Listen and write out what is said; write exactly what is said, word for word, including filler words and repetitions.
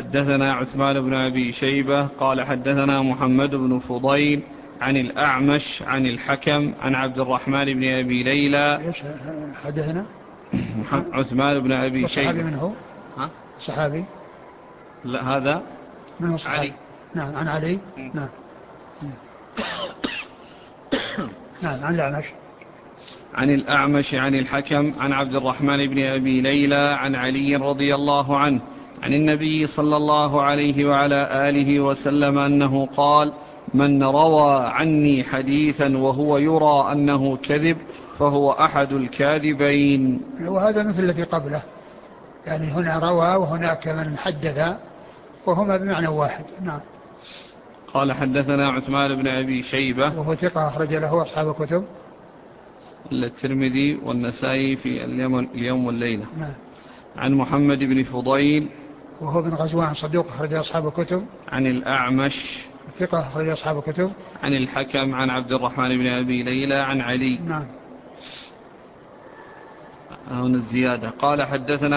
حدثنا عثمان بن أبي شيبة قال حدثنا محمد بن فضيل عن الأعمش عن الحكم عن عبد الرحمن بن أبي ليلى. ايش حدثنا؟ عثمان بن أبي الصحابي شيبة. من هو؟ ها؟ الصحابي؟ لا هذا من هو الصحابي؟ علي. نعم عن علي. نعم. نعم عن الأعمش. عن الأعمش عن الحكم عن عبد الرحمن بن أبي ليلى عن علي رضي الله عنه عن النبي صلى الله عليه وعلى آله وسلم أنه قال: من روى عني حديثا وهو يرى أنه كذب فهو أحد الكاذبين. وهذا مثل الذي قبله، يعني هنا روى وهناك من حدث وهما بمعنى واحد. نعم. قال حدثنا عثمان بن أبي شيبة وهو ثقة أخرج له أصحاب الكتب الترمذي والنسائي في اليوم والليلة. نعم. عن محمد بن فضيل وهو بن غزوان صدوق أخرج أصحاب الكتب. عن الأعمش ثقة أخرج أصحاب الكتب. عن الحكم عن عبد الرحمن بن أبي ليلى عن علي. نعم. هنا الزيادة. قال حدثنا